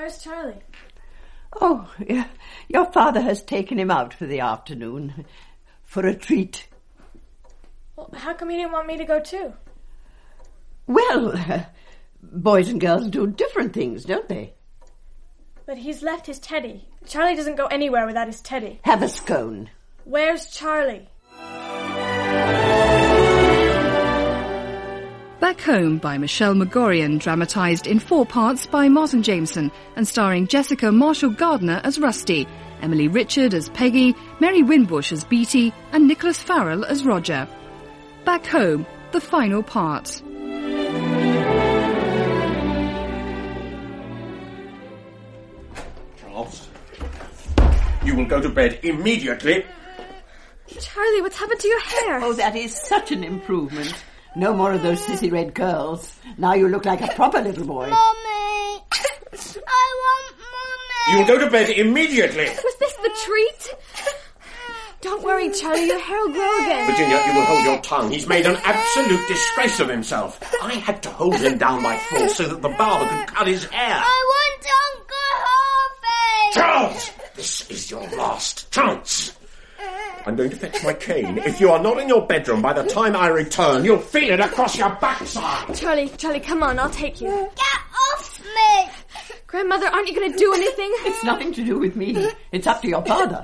Where's Charlie? Oh, your father has taken him out for the afternoon. For a treat. Well, how come he didn't want me to go too? Well, boys and girls do different things, don't they? But he's left his teddy. Charlie doesn't go anywhere without his teddy. Have a scone. Where's Charlie? Back Home by Michelle Magorian, dramatised in 4 parts by Martin Jameson and starring Jessica Marshall-Gardner as Rusty, Emily Richard as Peggy, Mary Winbush as Beatty and Nicholas Farrell as Roger. Back Home, the final part. Charles, you will go to bed immediately. Charlie, what's happened to your hair? Oh, that is such an improvement. No more of those sissy red curls. Now you look like a proper little boy. Mummy! I want Mummy! You will go to bed immediately. Was this the treat? Don't worry, Charlie, your hair will grow again. Virginia, you will hold your tongue. He's made an absolute disgrace of himself. I had to hold him down by force so that the barber could cut his hair. I want Uncle Harvey! Charles! This is your last chance. I'm going to fetch my cane. If you are not in your bedroom by the time I return, you'll feel it across your backside. Charlie, come on, I'll take you. Get off me! Grandmother, aren't you going to do anything? It's nothing to do with me. It's up to your father.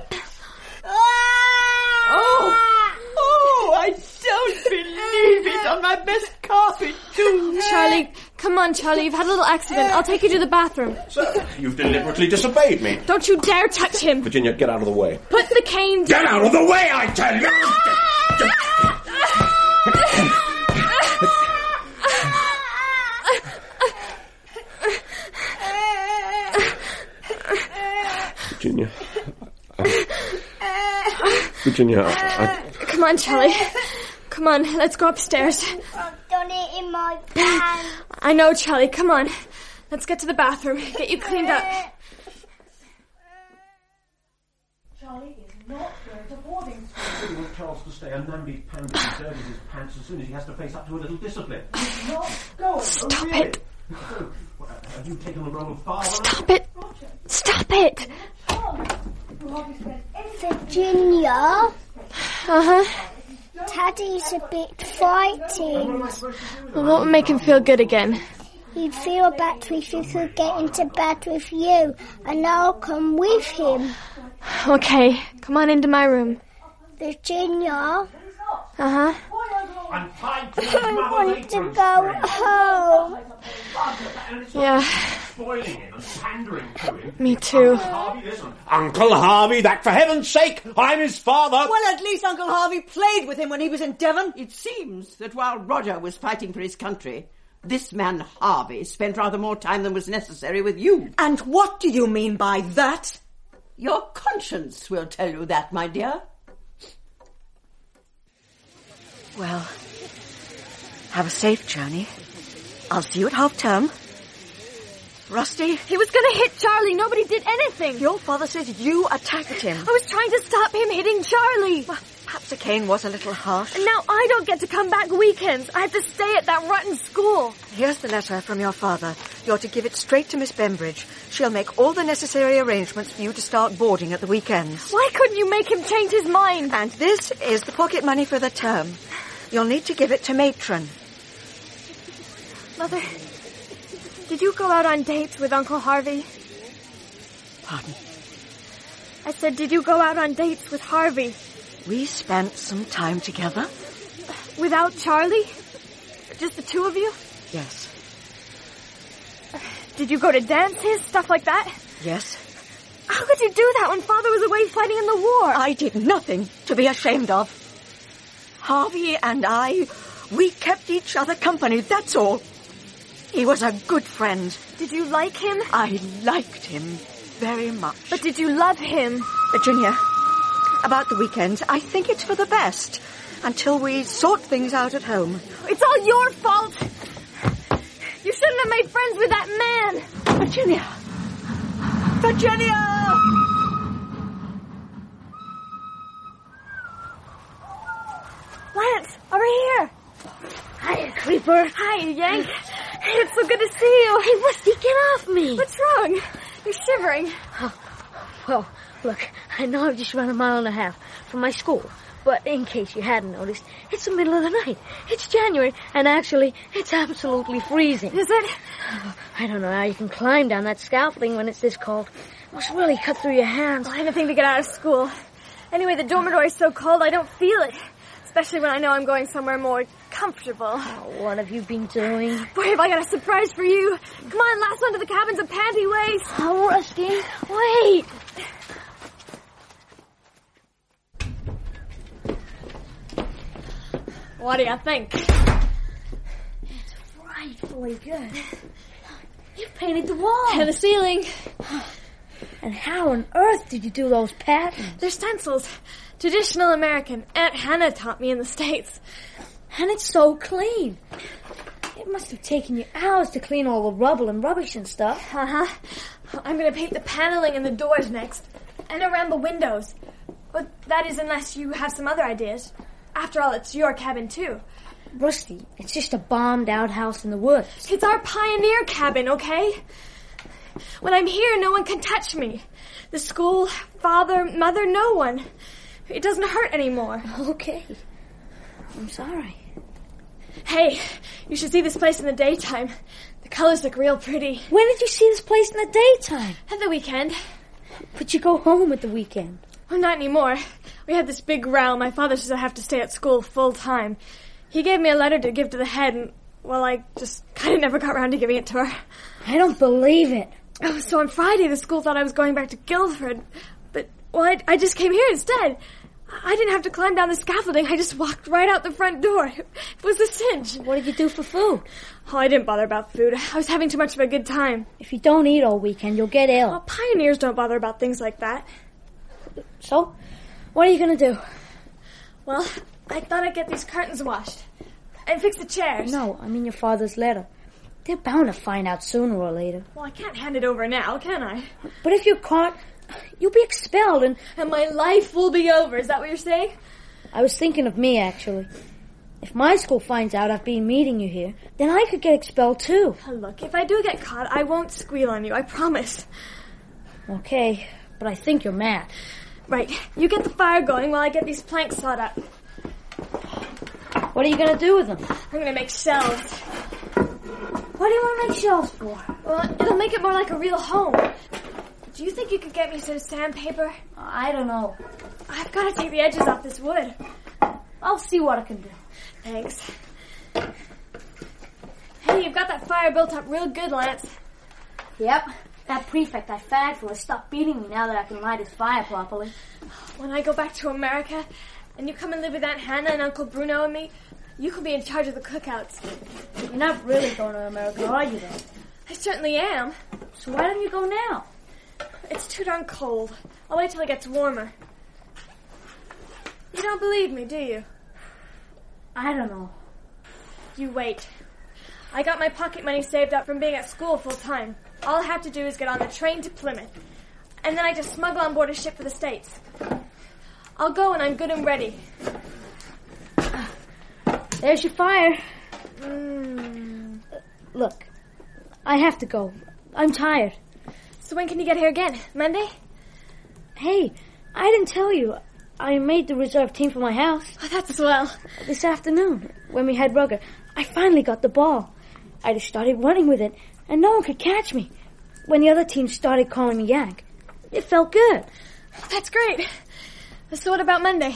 Oh, I don't believe it. On my best carpet, too. Charlie, come on, Charlie. You've had a little accident. I'll take you to the bathroom. So, you've deliberately disobeyed me. Don't you dare touch him. Virginia, get out of the way. Put the cane down. Get out of the way, I tell you! Virginia, Come on, Charlie. Come on, let's go upstairs. I've done it in my pants. I know, Charlie. Come on. Let's get to the bathroom. Get you cleaned up. Charlie is not going to boarding school. We want Charles to stay a namby-pamby and serve his pants as soon as he has to face up to a little discipline. He's not going. Stop really. it. So, have you taken the role of father? Stop it. Stop it. Virginia, Uh-huh. Teddy's a bit frightened. Well, what would make him feel good again? He'd feel better if he could get into bed with you, and I'll come with him. Okay, come on into my room. Virginia, Uh-huh. I'm tied to his I mother's want to apron go string. home. And it's Yeah, spoiling him and pandering to him. me too. Harvey, listen. Uncle Harvey, that for heaven's sake, I'm his father. Well, at least Uncle Harvey played with him when he was in Devon. It seems that while Roger was fighting for his country, this man Harvey spent rather more time than was necessary with you. And what do you mean by that? Your conscience will tell you that, my dear. Well, have a safe journey. I'll see you at half-term. Rusty, He was going to hit Charlie. Nobody did anything. your father says you attacked him. I was trying to stop him hitting Charlie. Well, perhaps the cane was a little harsh. And now I don't get to come back weekends. I have to stay at that rotten school. Here's the letter from your father. You're to give it straight to Miss Bembridge. She'll make all the necessary arrangements for you to start boarding at the weekends. Why couldn't you make him change his mind? And this is the pocket money for the term. You'll need to give it to Matron. Mother, did you go out on dates with Uncle Harvey? Pardon? I said, did you go out on dates with Harvey? We spent some time together. Without Charlie? Just the two of you? Yes. Did you go to dances? Stuff like that? Yes. How could you do that when Father was away fighting in the war? I did nothing to be ashamed of. Harvey and I, we kept each other company, that's all. He was a good friend. Did you like him? I liked him very much. But did you love him? Virginia, about the weekends, I think it's for the best. Until we sort things out at home. It's all your fault. You shouldn't have made friends with that man. Virginia! Virginia! Lance, over here. Hi, Creeper. Hi, Yank. It's so good to see you. Hey, Rusty, get off me. What's wrong? You're shivering. Well, look, I know I've just run a mile and a half from my school, but in case you hadn't noticed, it's the middle of the night. It's January, and actually, it's absolutely freezing. Is it? I don't know how you can climb down that scaffolding when it's this cold. It must really cut through your hands. Well, I have a thing to get out of school. Anyway, the dormitory's so cold I don't feel it. Especially when I know I'm going somewhere more comfortable. Oh, what have you been doing? Boy, have I got a surprise for you. Come on, last one to the cabin's a panty waist. Oh, Rusty, wait. What do you think? It's frightfully good. You painted the wall. And the ceiling. And how on earth did you do those patterns? They're stencils. Traditional American. Aunt Hannah taught me in the States. And it's so clean. It must have taken you hours to clean all the rubble and rubbish and stuff. Uh-huh. I'm going to paint the paneling and the doors next. And around the windows. But that is unless you have some other ideas. After all, it's your cabin, too. Rusty, it's just a bombed outhouse in the woods. It's our pioneer cabin, okay? When I'm here, no one can touch me. The school, father, mother, no one. It doesn't hurt anymore. Okay. I'm sorry. Hey, you should see this place in the daytime. The colors look real pretty. When did you see this place in the daytime? At the weekend. But you go home at the weekend. Well, not anymore. We had this big row. My father says I have to stay at school full time. He gave me a letter to give to the head, and, well, I just kind of never got around to giving it to her. I don't believe it. Oh, so on Friday, the school thought I was going back to Guildford. But, well, I just came here instead. I didn't have to climb down the scaffolding. I just walked right out the front door. It was a cinch. What did you do for food? Oh, I didn't bother about food. I was having too much of a good time. If you don't eat all weekend, you'll get ill. Well, pioneers don't bother about things like that. So, what are you going to do? Well, I thought I'd get these curtains washed. And fix the chairs. No, I mean your father's letter. They're bound to find out sooner or later. Well, I can't hand it over now, can I? But if you're caught, you'll be expelled and my life will be over. Is that what you're saying? I was thinking of me, actually. If my school finds out I've been meeting you here, then I could get expelled too. Oh, look, if I do get caught, I won't squeal on you, I promise. Okay, but I think you're mad. Right, you get the fire going while I get these planks sawed up. What are you going to do with them? I'm going to make shelves. What do you want to make shelves for? Well, it'll make it more like a real home. Do you think you could get me some sandpaper? I don't know. I've got to take the edges off this wood. I'll see what I can do. Thanks. Hey, you've got that fire built up real good, Lance. Yep. That prefect I fagged for has stopped beating me now that I can light his fire properly. When I go back to America, and you come and live with Aunt Hannah and Uncle Bruno and me, you can be in charge of the cookouts. You're not really going to America, are you, though? I certainly am. So why don't you go now? It's too darn cold. I'll wait till it gets warmer. You don't believe me, do you? I don't know. You wait. I got my pocket money saved up from being at school full time. All I have to do is get on the train to Plymouth. And then I just smuggle on board a ship for the States. I'll go when I'm good and ready. There's your fire. Look, I have to go. I'm tired. So when can you get here again? Monday? Hey, I didn't tell you. I made the reserve team for my house. Oh, that's swell. This afternoon, when we had rugger, I finally got the ball. I just started running with it, and no one could catch me. When the other team started calling me Yank, it felt good. That's great. So what about Monday?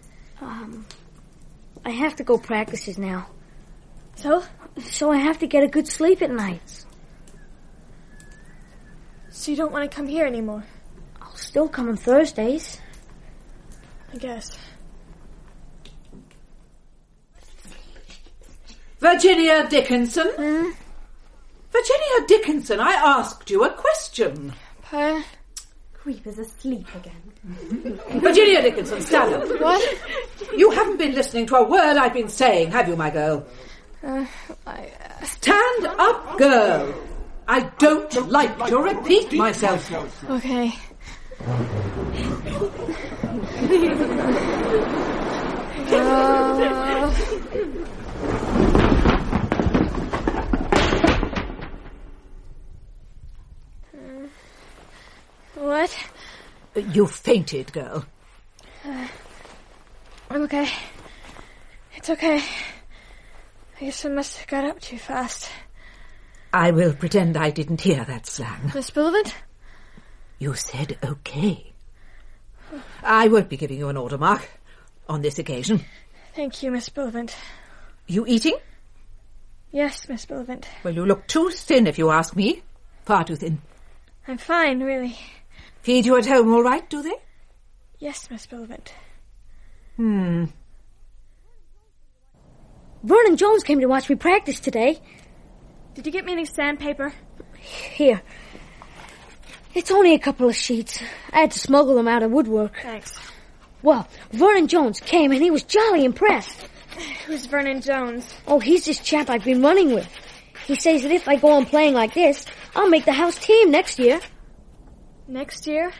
I have to go practices now. So? So I have to get a good sleep at nights. So you don't want to come here anymore? I'll still come on Thursdays. I guess. Virginia Dickinson? Virginia Dickinson, I asked you a question. Pardon? Creeper's asleep again. Virginia Dickinson, stand up. What? You haven't been listening to a word I've been saying, have you, my girl? Stand up, girl. I don't like to repeat myself. Okay. You fainted, girl. I'm okay. It's okay. I guess I must have got up too fast. I will pretend I didn't hear that slang. Miss Bullivant? You said okay. I won't be giving you an order, Mark, on this occasion. Thank you, Miss Bullivant. You eating? Yes, Miss Bullivant. Well, you look too thin, if you ask me. Far too thin. I'm fine, really. Feed you at home all right, do they? Yes, Miss Bullivant. Vernon Jones came to watch me practice today. Did you get me any sandpaper? Here. It's only a couple of sheets. I had to smuggle them out of woodwork. Thanks. Well, Vernon Jones came and he was jolly impressed. Who's Vernon Jones? Oh, he's this chap I've been running with. He says that if I go on playing like this, I'll make the house team next year. Next year?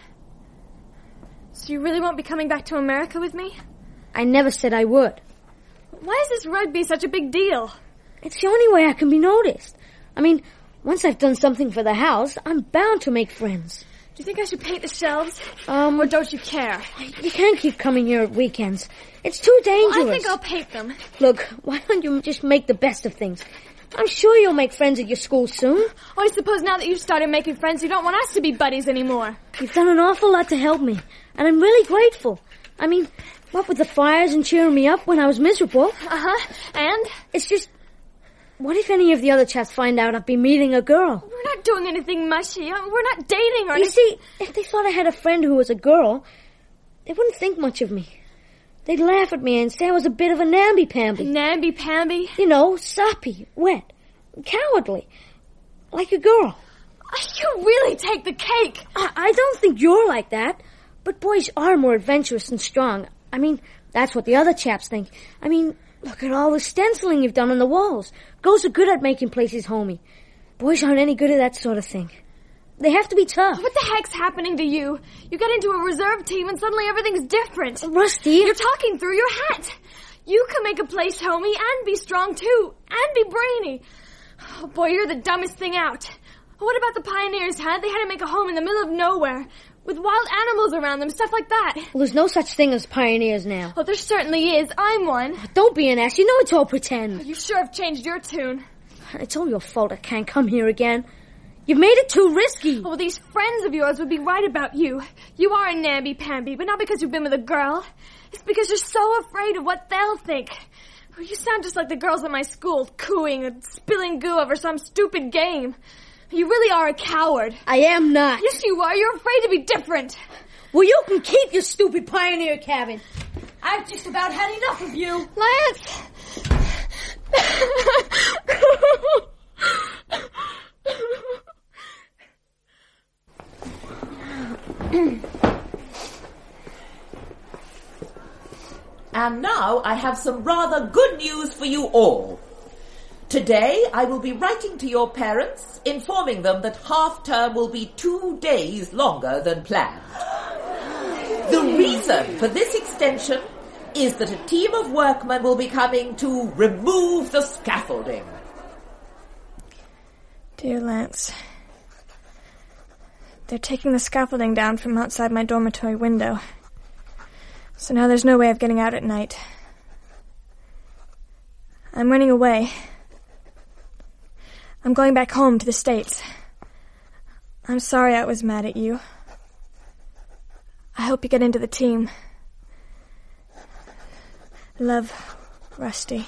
So you really won't be coming back to America with me? I never said I would. Why is this rugby such a big deal? It's the only way I can be noticed. I mean, once I've done something for the house, I'm bound to make friends. Do you think I should paint the shelves? Or don't you care? You can't keep coming here at weekends. It's too dangerous. Well, I think I'll paint them. Look, why don't you just make the best of things? I'm sure you'll make friends at your school soon. Oh, I suppose now that you've started making friends, you don't want us to be buddies anymore. You've done an awful lot to help me, and I'm really grateful. I mean, what with the fires and cheering me up when I was miserable. Uh-huh. And? It's just, what if any of the other chaps find out I've been meeting a girl? We're not doing anything mushy. We're not dating or anything. You see, if they thought I had a friend who was a girl, they wouldn't think much of me. They'd laugh at me and say I was a bit of a namby-pamby. Namby-pamby? You know, soppy, wet, cowardly, like a girl. You really take the cake. I don't think you're like that, but boys are more adventurous and strong. I mean, that's what the other chaps think. I mean, look at all the stenciling you've done on the walls. Girls are good at making places homey. Boys aren't any good at that sort of thing. They have to be tough. What the heck's happening to you? You get into a reserve team and suddenly everything's different. Rusty. You're talking through your hat. You can make a place homey and be strong too. And be brainy. Oh boy, you're the dumbest thing out. What about the pioneers, huh? They had to make a home in the middle of nowhere. With wild animals around them, stuff like that. Well, there's no such thing as pioneers now. Well, there certainly is. I'm one. Don't be an ass. You know it's all pretend. You sure have changed your tune. It's all your fault I can't come here again. You've made it too risky. Well, these friends of yours would be right about you. You are a namby-pamby, but not because you've been with a girl. It's because you're so afraid of what they'll think. You sound just like the girls at my school, cooing and spilling goo over some stupid game. You really are a coward. I am not. Yes, you are. You're afraid to be different. Well, you can keep your stupid pioneer cabin. I've just about had enough of you. Lance! And now I have some rather good news for you all. Today I will be writing to your parents, informing them that half-term will be 2 days longer than planned. The reason for this extension is that a team of workmen will be coming to remove the scaffolding. Dear Lance, they're taking the scaffolding down from outside my dormitory window. So now there's no way of getting out at night. I'm running away. I'm going back home to the States. I'm sorry I was mad at you. I hope you get into the team. Love, Rusty.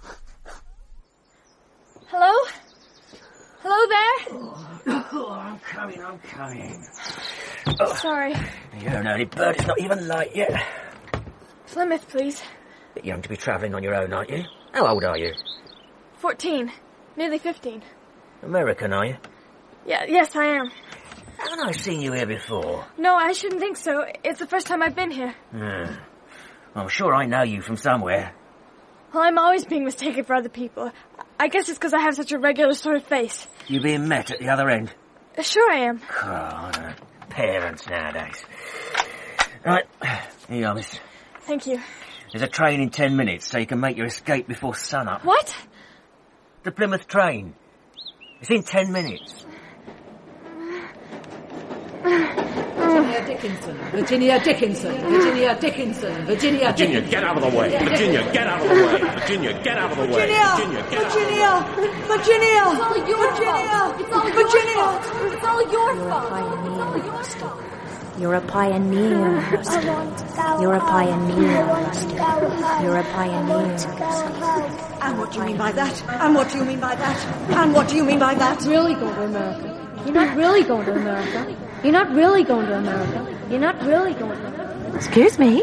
Hello? Hello there? I'm coming. Sorry. You're an early bird. It's not even light yet. Plymouth, please. Bit young to be travelling on your own, aren't you? How old are you? 14. Nearly 15. American, are you? Yes, I am. Haven't I seen you here before? No, I shouldn't think so. It's the first time I've been here. I'm sure I know you from somewhere. Well, I'm always being mistaken for other people. I guess it's because I have such a regular sort of face. You being met at the other end? Sure I am. Oh, parents nowadays. Right, here you are, miss. Thank you. There's a train in 10 minutes, so you can make your escape before sunup. What? The Plymouth train. It's in 10 minutes. Virginia Dickinson. Virginia Dickinson. Virginia Dickinson. Virginia Virginia, get out of the way. Virginia, get out of the way. Virginia, get out of the way. Virginia, get out of the way. Virginia! It's all your fault. It's all your fault. You're a pioneer. You're a pioneer. You're a pioneer. And what do you mean by that? And what do you mean by that? And what do you mean by that? Really go to America. You're not really going to America. You're not really going to America. You're not really going to America. Excuse me?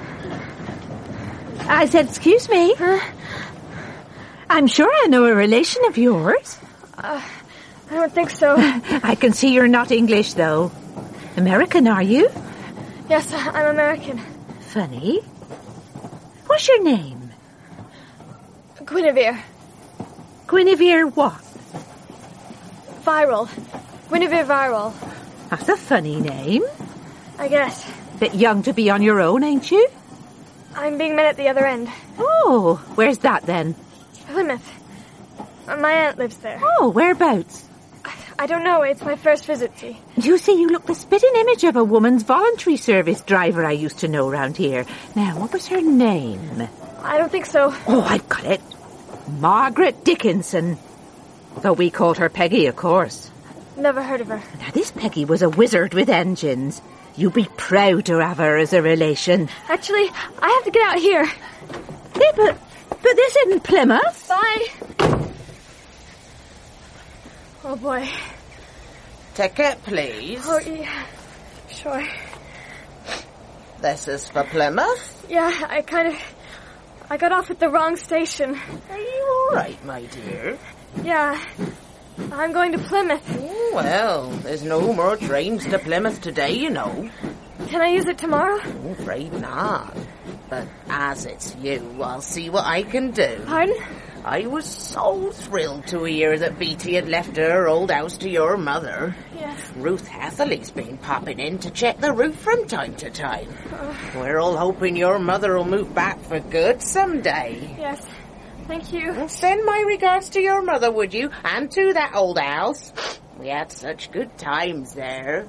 I said, excuse me? Huh? I'm sure I know a relation of yours. I don't think so. I can see you're not English, though. American, are you? Yes, I'm American. Funny. What's your name? Guinevere. Guinevere what? Viral. Guinevere Viral. That's a funny name. I guess. Bit young to be on your own, ain't you? I'm being met at the other end. Oh, where's that then? Plymouth. My aunt lives there. Oh, whereabouts? I don't know. It's my first visit, see. You see, you look the spitting image of a woman's voluntary service driver I used to know round here. Now, what was her name? I don't think so. Oh, I've got it. Margaret Dickinson. Though we called her Peggy, of course. Never heard of her. Now, this Peggy was a wizard with engines. You'd be proud to have her as a relation. Actually, I have to get out here. Hey, but this isn't Plymouth. Bye. Oh, boy. Ticket, please. Oh, yeah. Sure. This is for Plymouth? Yeah, I got off at the wrong station. Are you all right, my dear? Yeah. I'm going to Plymouth. Oh, well, there's no more trains to Plymouth today, you know. Can I use it tomorrow? I'm afraid not. But as it's you, I'll see what I can do. Pardon? I was so thrilled to hear that Beatty had left her old house to your mother. Yes. Ruth Hatherley's been popping in to check the roof from time to time. We're all hoping your mother will move back for good someday. Yes. Thank you. Well, send my regards to your mother, would you? And to that old house. We had such good times there.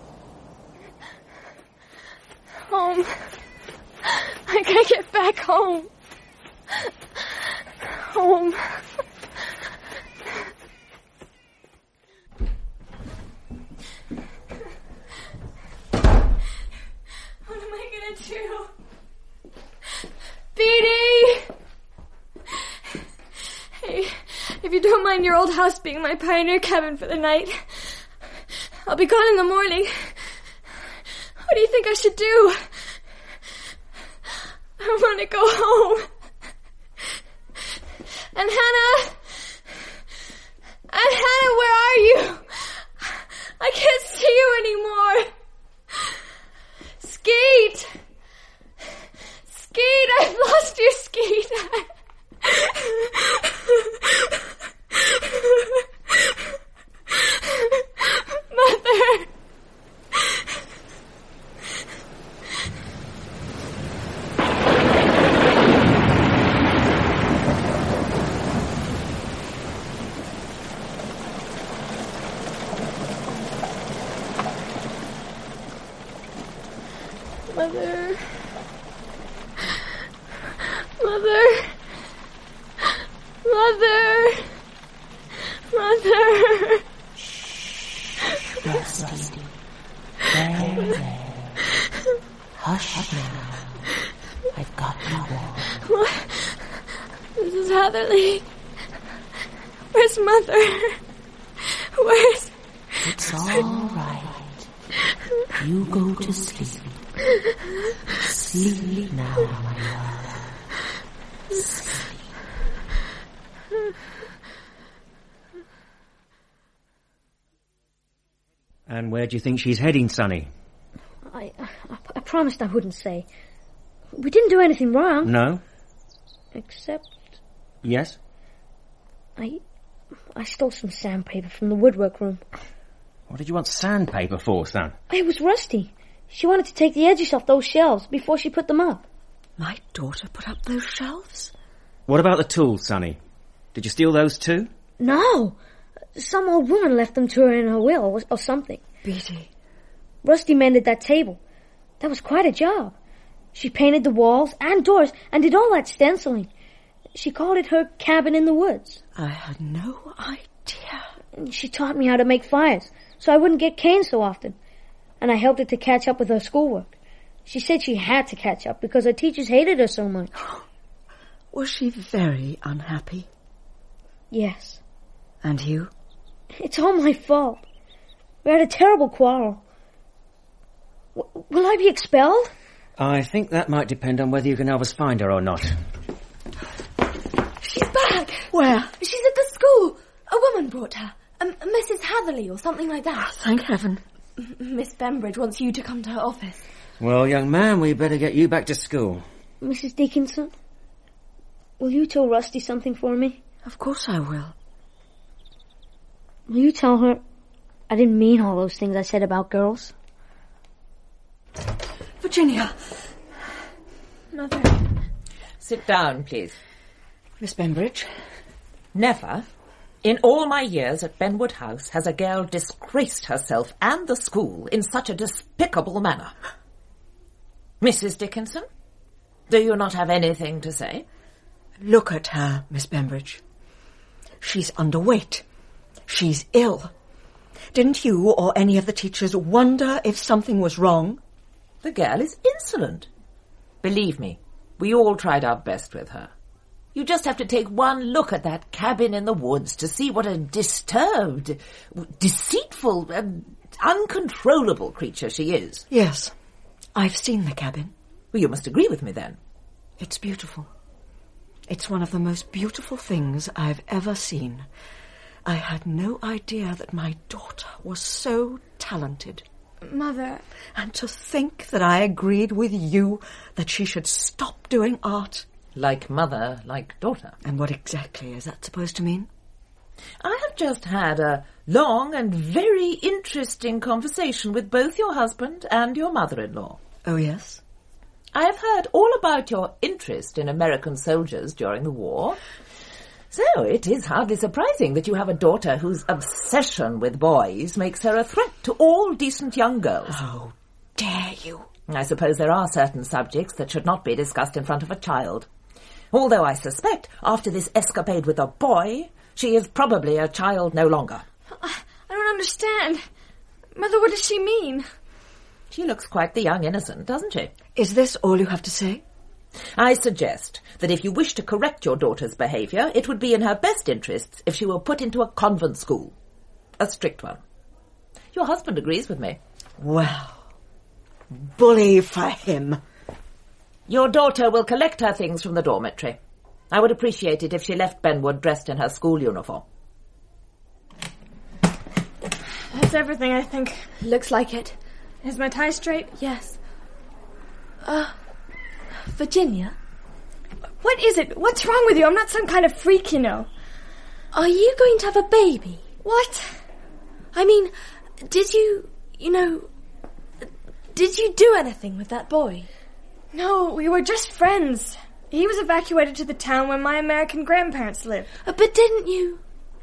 Home. I can't get back home. Home. What am I gonna do? Beatty! Hey, if you don't mind your old house being my pioneer cabin for the night, I'll be gone in the morning. What do you think I should do? I want to go home. And Hannah! Aunt Hannah, where are you? I can't see you anymore. Skeet! Skeet, I've lost you, Skeet. Mother! Mother. Mother. Mother. Mother. Yes, Rusty. There. Hush now. I've got you all. What? Mrs. Hatherley. Where's Mother? Where's... It's all right. You go to sleep. Sleep now, my love. Sleep. And where do you think she's heading, Sonny? I promised I wouldn't say. We didn't do anything wrong. No? Except Yes? I stole some sandpaper from the woodwork room. What did you want sandpaper for, son? It was rusty. She wanted to take the edges off those shelves before she put them up. My daughter put up those shelves? What about the tools, Sonny? Did you steal those too? No. Some old woman left them to her in her will or something. Beatty, Rusty mended that table. That was quite a job. She painted the walls and doors and did all that stenciling. She called it her cabin in the woods. I had no idea. She taught me how to make fires so I wouldn't get caned so often. And I helped her to catch up with her schoolwork. She said she had to catch up because her teachers hated her so much. Was she very unhappy? Yes. And you? It's all my fault. We had a terrible quarrel. Will I be expelled? I think that might depend on whether you can help us find her or not. She's back! Where? She's at the school. A woman brought her. Mrs. Hatherley or something like that. Thank heaven. Miss Bembridge wants you to come to her office. Well, young man, we better get you back to school. Mrs. Dickinson, will you tell Rusty something for me? Of course I will. Will you tell her I didn't mean all those things I said about girls? Virginia! Mother. Sit down, please. Miss Bembridge? Never, in all my years at Benwood House, has a girl disgraced herself and the school in such a despicable manner. Mrs. Dickinson, do you not have anything to say? Look at her, Miss Bembridge. She's underweight. She's ill. Didn't you or any of the teachers wonder if something was wrong? The girl is insolent. Believe me, we all tried our best with her. You just have to take one look at that cabin in the woods to see what a disturbed, deceitful, uncontrollable creature she is. Yes, I've seen the cabin. Well, you must agree with me then. It's beautiful. It's one of the most beautiful things I've ever seen. I had no idea that my daughter was so talented. Mother. And to think that I agreed with you that she should stop doing art. Like mother, like daughter. And what exactly is that supposed to mean? I have just had a long and very interesting conversation with both your husband and your mother-in-law. Oh, yes? I have heard all about your interest in American soldiers during the war. So it is hardly surprising that you have a daughter whose obsession with boys makes her a threat to all decent young girls. How dare you? I suppose there are certain subjects that should not be discussed in front of a child. Although I suspect, after this escapade with a boy, she is probably a child no longer. I don't understand. Mother, what does she mean? She looks quite the young innocent, doesn't she? Is this all you have to say? I suggest that if you wish to correct your daughter's behaviour, it would be in her best interests if she were put into a convent school. A strict one. Your husband agrees with me. Well, bully for him. Your daughter will collect her things from the dormitory. I would appreciate it if she left Benwood dressed in her school uniform. That's everything, I think. Looks like it. Is my tie straight? Yes. Virginia? What is it? What's wrong with you? I'm not some kind of freak, you know. Are you going to have a baby? What? I mean, did you do anything with that boy? No, we were just friends. He was evacuated to the town where my American grandparents lived. But didn't you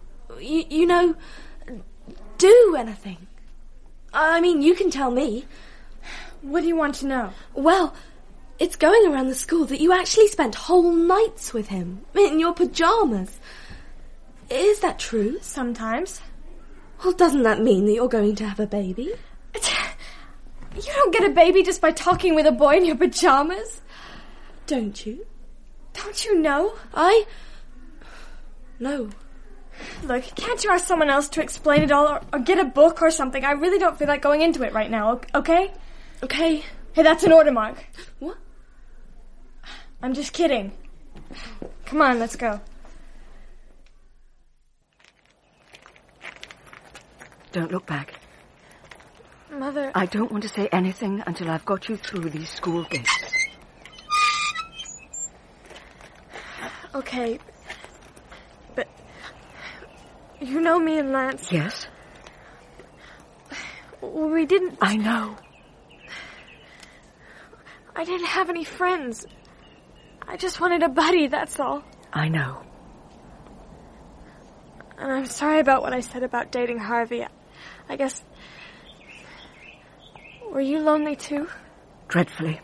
do anything? I mean, you can tell me. What do you want to know? Well, it's going around the school that you actually spent whole nights with him, in your pyjamas. Is that true? Sometimes. Well, doesn't that mean that you're going to have a baby? You don't get a baby just by talking with a boy in your pyjamas. Don't you? Don't you know? No. Look, can't you ask someone else to explain it all, or get a book or something? I really don't feel like going into it right now, okay? Okay. Hey, that's an order mark. What? I'm just kidding. Come on, let's go. Don't look back. Mother... I don't want to say anything until I've got you through these school gates. Okay. But... You know me and Lance. Yes? We didn't... I know. I didn't have any friends. I just wanted a buddy, that's all. I know. And I'm sorry about what I said about dating Harvey. I guess Were you lonely too? Dreadfully.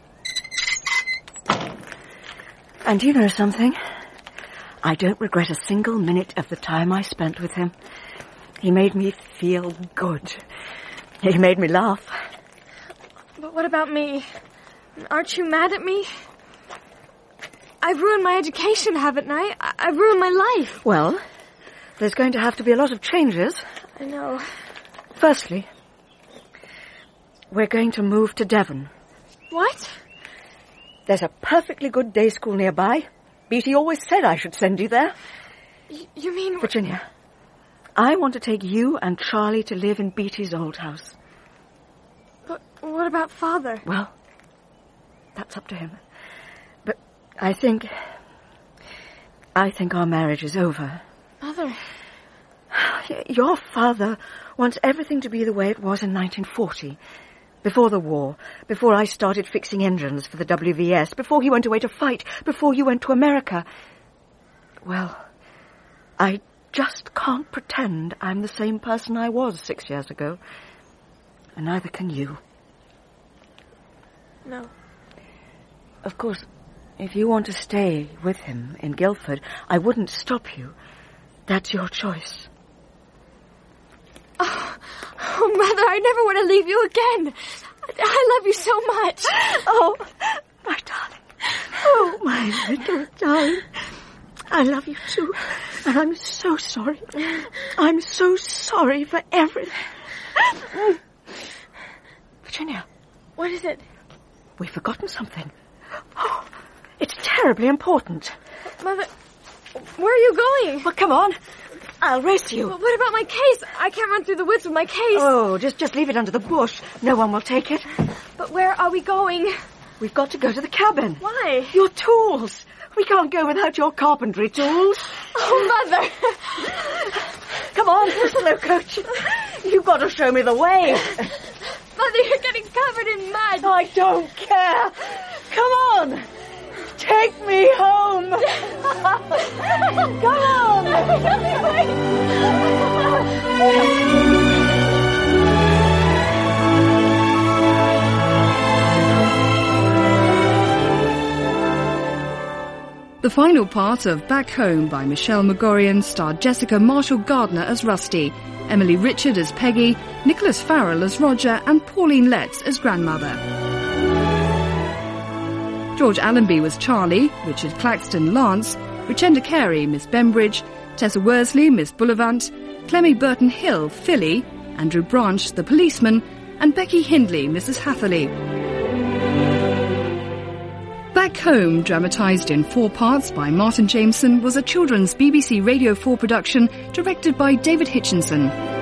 And you know something? I don't regret a single minute of the time I spent with him. He made me feel good. He made me laugh. But what about me? Aren't you mad at me? I've ruined my education, haven't I? I've ruined my life. Well, there's going to have to be a lot of changes. I know. Firstly, we're going to move to Devon. What? There's a perfectly good day school nearby. Beatty always said I should send you there. You mean... Virginia, I want to take you and Charlie to live in Beatty's old house. But what about Father? Well, that's up to him. But I think our marriage is over. Mother... Your father wants everything to be the way it was in 1940. Before the war, before I started fixing engines for the WVS, before he went away to fight, before you went to America. Well, I just can't pretend I'm the same person I was 6 years ago. And neither can you. No. Of course, if you want to stay with him in Guildford, I wouldn't stop you. That's your choice. Oh, Mother, I never want to leave you again. I love you so much. Oh, my darling. Oh, my little darling. I love you too. And I'm so sorry. I'm so sorry for everything. Virginia. What is it? We've forgotten something. Oh, it's terribly important. Mother, where are you going? Well, come on. I'll race you. But what about my case? I can't run through the woods with my case. Oh, just leave it under the bush. No one will take it. But where are we going? We've got to go to the cabin. Why? Your tools. We can't go without your carpentry tools. Oh, Mother. Come on, slow coach. You've got to show me the way. Mother, you're getting covered in mud. I don't care. Come on. Take me home. Come on. The final part of Back Home by Michelle Magorian starred Jessica Marshall Gardner as Rusty, Emily Richard as Peggy, Nicholas Farrell as Roger, and Pauline Letts as Grandmother. George Allenby was Charlie, Richard Claxton Lance, Richenda Carey Miss Bembridge, Tessa Worsley Miss Bullivant, Clemmy Burton Hill Philly, Andrew Branch the policeman, and Becky Hindley Mrs Hatherley. Back Home, dramatised in 4 parts by Martin Jameson, was a children's BBC Radio 4 production directed by David Hitchinson.